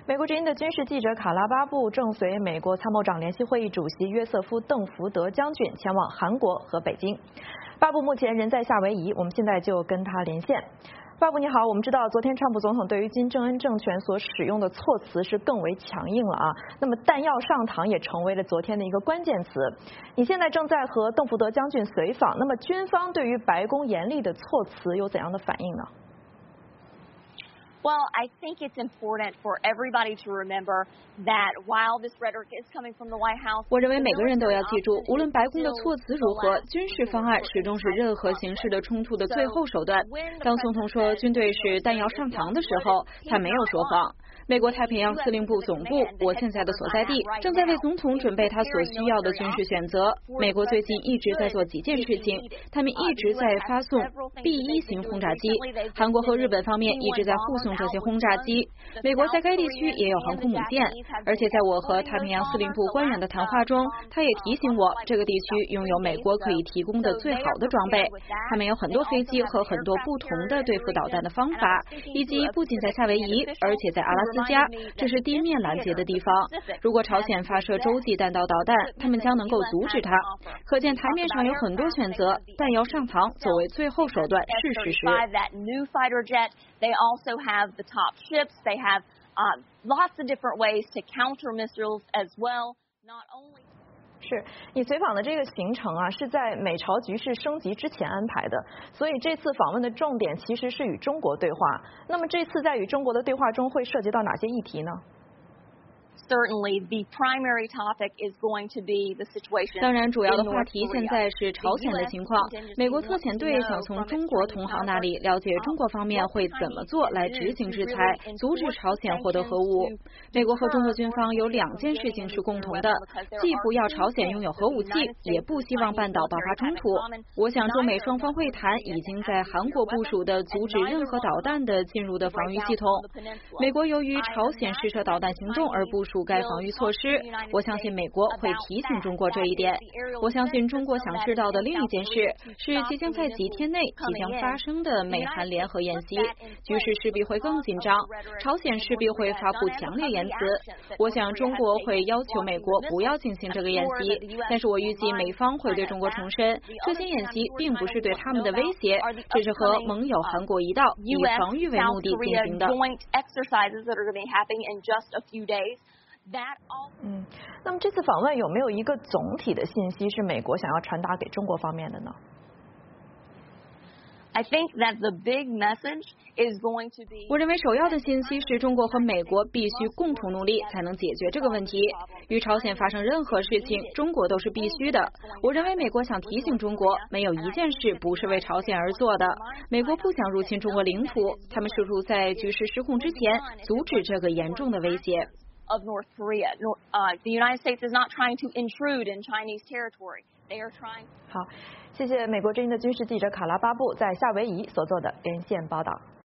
美国之音的军事记者卡拉巴布正随美国参谋长联席会议主席约瑟夫·邓福德将军前往韩国和北京。巴布目前人在夏威夷，我们现在就跟他连线。巴布你好，我们知道昨天川普总统对于金正恩政权所使用的措辞是更为强硬了啊，那么弹药上膛也成为了昨天的一个关键词。你现在正在和邓福德将军随访，那么军方对于白宫严厉的措辞有怎样的反应呢 ？Well, I think it's important for everybody to remember that while this rhetoric is coming from the White House, 我认为每个人都要记住，无论白宫的措辞如何，军事方案始终是任何形式的冲突的最后手段。当总统说军队是弹药上膛的时候，他没有说谎。美国太平洋司令部总部，我现在的所在地，正在为总统准备他所需要的军事选择。美国最近一直在做几件事情，他们一直在发送 B-1型轰炸机，韩国和日本方面一直在护送这些轰炸机。美国在该地区也有航空母舰，而且在我和太平洋司令部官员的谈话中，他也提醒我，这个地区拥有美国可以提供的最好的装备，他们有很多飞机和很多不同的对付导弹的方法，以及不仅在夏威夷，而且在阿拉斯加，这是地面拦截的地方。如果朝鲜发射洲际弹道导弹，他们将能够阻止它。可见台面上有很多选择，弹药上膛作为最后手段是事实。 They also have the top ships. They have lots of different ways to counter missiles as well. Not only 是你随访的这个行程啊，是在美朝局势升级之前安排的，所以这次访问的重点其实是与中国对话。那么这次在与中国的对话中会涉及到哪些议题呢 ？Certainly, the primary topic is going to be the situation. 当然，主要的话题现在是朝鲜的情况。美国特遣队想从中国同行那里了解中国方面会怎么做来执行制裁，阻止朝鲜获得核武。美国和中国军方有两件事情是共同的，既不要朝鲜拥有核武器，也不希望半岛爆发冲突。我想中美双方会谈已经在韩国部署的阻止任何导弹的进入的防御系统。美国由于朝鲜试射导弹行动而部署该防御措施，我相信美国会提醒中国这一点。我相信中国想知道的另一件事是即将在几天内即将发生的美韩联合演习，局势势必会更紧张，朝鲜势必会发布强烈言辞。我想中国会要求美国不要进行这个演习，但是我预计美方会对中国重申，这些演习并不是对他们的威胁，这是和盟友韩国一道以防御为目的进行的。 那么这次访问有没有一个总体的信息是美国想要传达给中国方面的呢？ I think that the big message is going to be. 我认为首要的信息是中国和美国必须共同努力才能解决这个问题。与朝鲜发生任何事情，中国都是必须的。我认为美国想提醒中国，没有一件事不是为朝鲜而做的。美国不想入侵中国领土，他们试图在局势失控之前阻止这个严重的威胁。 Of North Korea, the United States is not trying to intrude in Chinese territory. They are trying. 好，谢谢美国之音的军事记者卡拉巴布在夏威夷所做的连线报道。